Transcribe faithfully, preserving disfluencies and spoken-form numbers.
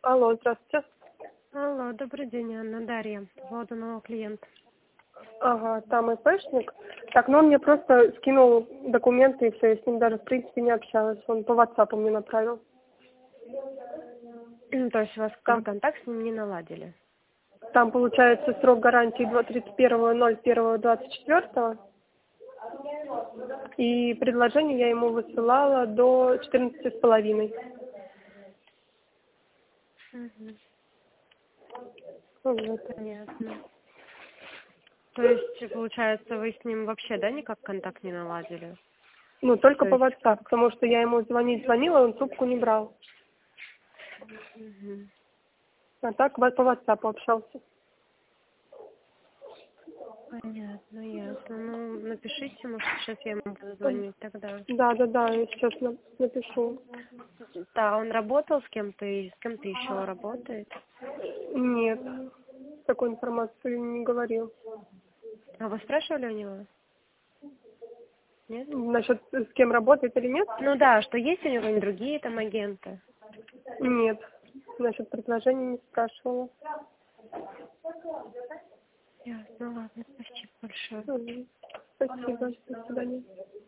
Алло, здравствуйте. Алло, добрый день, Анна, Дарья, по поводу нового клиента. Ага, там ИПшник. Так, ну он мне просто скинул документы, и все, я с ним даже, в принципе, не общалась. Он по ватсапу мне направил. Ну, то есть у вас Там, вы контакт с ним не наладили? там получается срок гарантии тридцать первого ноль первого двадцать четвёртого. И предложение я ему высылала до четырнадцати с половиной. Угу. Вот. Понятно. То есть, получается, вы с ним вообще, да, никак контакт не наладили? Ну, только То по есть, WhatsApp, потому что я ему звонить звонила, он трубку не брал. угу. А так по WhatsApp общался. Понятно, ясно. Ну, напишите, может, сейчас я ему буду звонить тогда. Да, да, да, я сейчас на- напишу. Да, он работал с кем-то и с кем-то еще работает. Нет, такой информации не говорил. А вы спрашивали у него? Нет? Насчет с кем работает или нет? Ну да, что есть у него и другие там агенты? Нет. Насчет предложения не спрашивала. Ясно, ладно, спасибо большое. Мгм. Спасибо, до свидания.